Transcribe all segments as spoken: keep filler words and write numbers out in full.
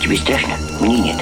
Тебе страшно? Мне нет.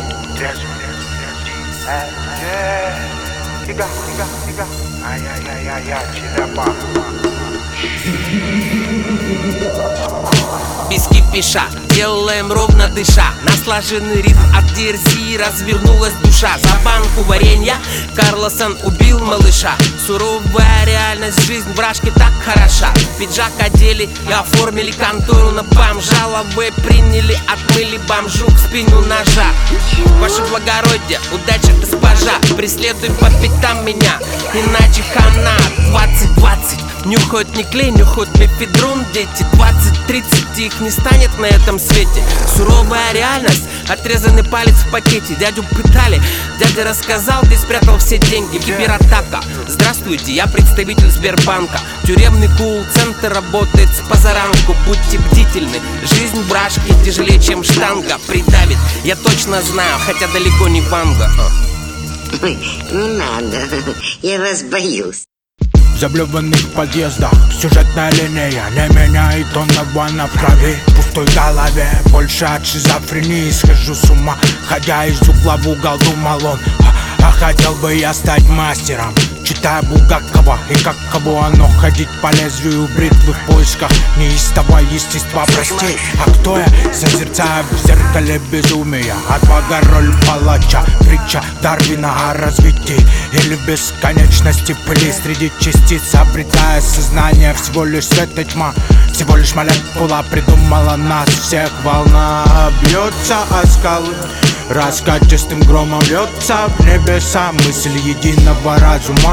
Без кипиша, делаем ровно дыша. Наслаженный ритм от ди эр си, развернулась душа. За банку варенья Карлосон убил малыша. Суровая реальность, жизнь в рашке так хороша. Пиджак одели и оформили контору на бомжа. Лавы приняли, отмыли бомжу к спину ножа. Ваше благородие, удача госпожа, преследуй по пятам меня, иначе хана. Двадцать двадцать нюхают не клей, нюхают мефедрон. Дети двадцать тридцать, их не станет на этом свете. Суровая реальность, отрезанный палец в пакете. Дядю пытали, дядя рассказал, где спрятал все деньги. Кибератака, здравствуйте, я представитель Сбербанка. Тюремный колл-центр работает с позаранку. Будьте бдительны, жизнь в рашке тяжелее, чем штанга. Придавит, я точно знаю, хотя далеко не Ванга. Ой, ну надо, я вас боюсь. В заблеванных подъездах сюжетная линия не меняет тонного на в крови. В пустой голове больше от шизофрении. Схожу с ума, ходя из угла в угол, думал он. А, а хотел бы я стать мастером. Читая Булгакова и как кого оно ходить по лезвию бритвы в поисках неистого естества. Прости, а кто я? Созерцая в зеркале безумия. Отвага роль палача, притча Дарвина о развитии или бесконечности пыли среди частиц. Обретая сознание, всего лишь свет и тьма, всего лишь молекула придумала нас всех. Волна бьется о скалы, раскатистым громом льется в небеса мысль единого разума.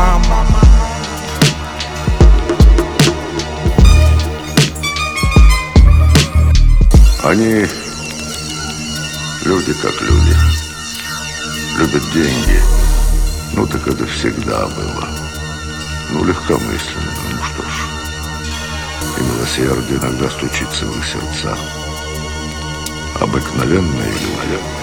Они люди как люди, любят деньги. Ну так это всегда было. Ну легкомысленно, ну что ж. И милосердие иногда стучится в их сердца. Обыкновенные люди.